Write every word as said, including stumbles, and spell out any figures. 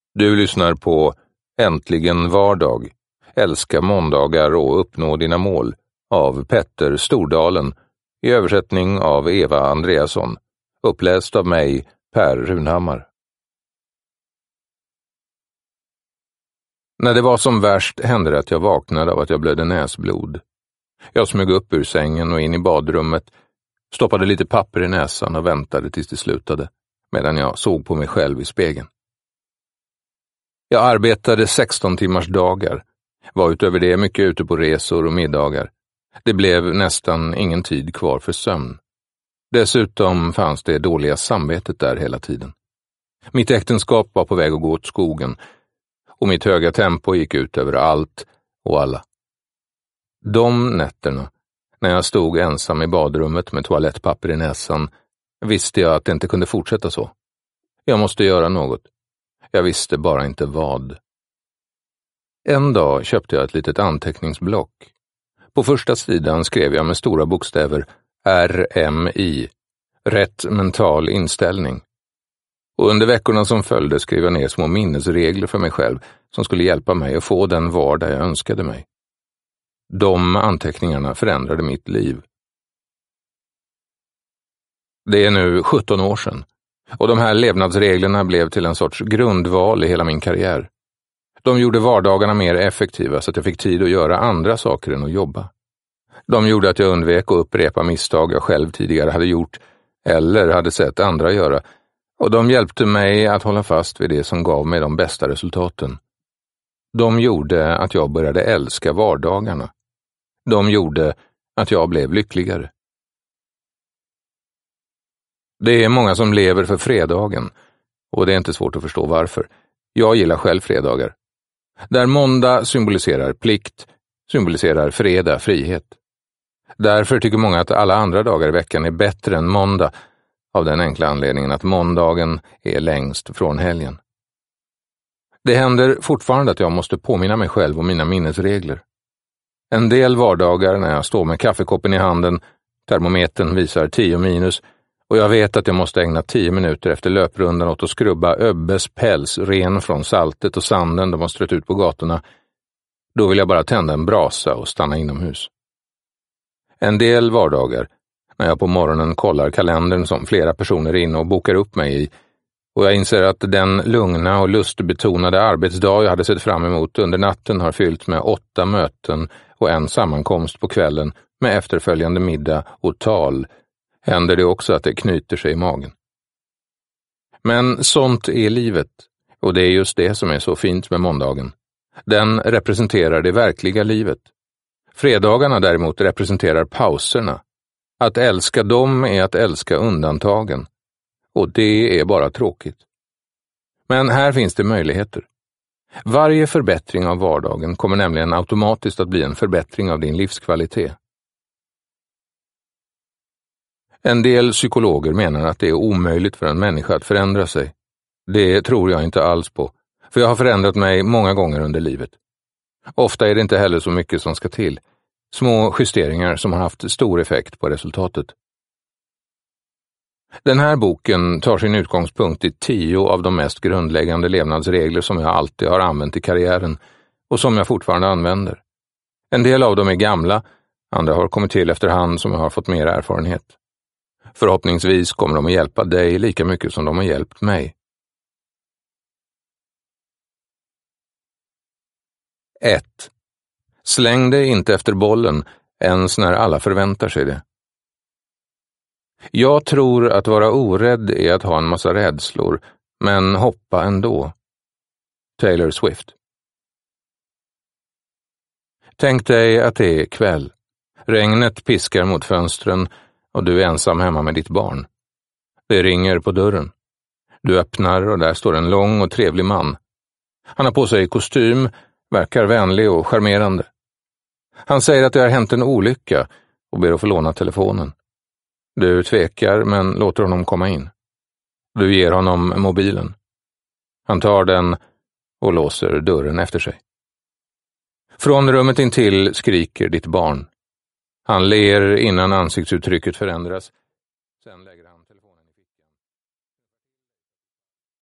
Du lyssnar på Äntligen vardag, älska måndagar och uppnå dina mål av Petter Stordalen i översättning av Eva Andreasson, uppläst av mig, Per Runhammar. När det var som värst hände det att jag vaknade av att jag blödde näsblod. Jag smög upp ur sängen och in i badrummet, stoppade lite papper i näsan och väntade tills det slutade, medan jag såg på mig själv i spegeln. Jag arbetade sexton timmars dagar, var utöver det mycket ute på resor och middagar. Det blev nästan ingen tid kvar för sömn. Dessutom fanns det dåliga samvetet där hela tiden. Mitt äktenskap var på väg att gå åt skogen, och mitt höga tempo gick ut över allt och alla. De nätterna, när jag stod ensam i badrummet med toalettpapper i näsan, visste jag att det inte kunde fortsätta så. Jag måste göra något. Jag visste bara inte vad. En dag köpte jag ett litet anteckningsblock. På första sidan skrev jag med stora bokstäver R M I, rätt mental inställning. Och under veckorna som följde skrev jag ner små minnesregler för mig själv som skulle hjälpa mig att få den vardag jag önskade mig. De anteckningarna förändrade mitt liv. Det är nu sjutton år sedan. Och de här levnadsreglerna blev till en sorts grundval i hela min karriär. De gjorde vardagarna mer effektiva så att jag fick tid att göra andra saker än att jobba. De gjorde att jag undvek att upprepa misstag jag själv tidigare hade gjort eller hade sett andra göra. Och de hjälpte mig att hålla fast vid det som gav mig de bästa resultaten. De gjorde att jag började älska vardagarna. De gjorde att jag blev lyckligare. Det är många som lever för fredagen, och det är inte svårt att förstå varför. Jag gillar själv fredagar. Där måndag symboliserar plikt, symboliserar fredag, frihet. Därför tycker många att alla andra dagar i veckan är bättre än måndag, av den enkla anledningen att måndagen är längst från helgen. Det händer fortfarande att jag måste påminna mig själv om mina minnesregler. En del vardagar när jag står med kaffekoppen i handen, termometern visar tio minus, och jag vet att jag måste ägna tio minuter efter löprundan åt att skrubba Öbbes päls ren från saltet och sanden de har strött ut på gatorna. Då vill jag bara tända en brasa och stanna inomhus. En del vardagar, när jag på morgonen kollar kalendern som flera personer är inne och bokar upp mig i, och jag inser att den lugna och lustbetonade arbetsdag jag hade sett fram emot under natten har fyllt med åtta möten och en sammankomst på kvällen med efterföljande middag och tal, händer det också att det knyter sig i magen. Men sånt är livet, och det är just det som är så fint med måndagen. Den representerar det verkliga livet. Fredagarna däremot representerar pauserna. Att älska dem är att älska undantagen. Och det är bara tråkigt. Men här finns det möjligheter. Varje förbättring av vardagen kommer nämligen automatiskt att bli en förbättring av din livskvalitet. En del psykologer menar att det är omöjligt för en människa att förändra sig. Det tror jag inte alls på, för jag har förändrat mig många gånger under livet. Ofta är det inte heller så mycket som ska till. Små justeringar som har haft stor effekt på resultatet. Den här boken tar sin utgångspunkt i tio av de mest grundläggande levnadsregler som jag alltid har använt i karriären och som jag fortfarande använder. En del av dem är gamla, andra har kommit till efterhand som jag har fått mer erfarenhet. Förhoppningsvis kommer de att hjälpa dig lika mycket som de har hjälpt mig. ett. Släng dig inte efter bollen ens när alla förväntar sig det. Jag tror att vara orädd är att ha en massa rädslor, men hoppa ändå. Taylor Swift. Tänk dig att det är kväll. Regnet piskar mot fönstren och du är ensam hemma med ditt barn. Det ringer på dörren. Du öppnar och där står en lång och trevlig man. Han har på sig kostym, verkar vänlig och charmerande. Han säger att det har hänt en olycka och ber att få låna telefonen. Du tvekar men låter honom komma in. Du ger honom mobilen. Han tar den och låser dörren efter sig. Från rummet intill skriker ditt barn. Han ler innan ansiktsuttrycket förändras. Sen lägger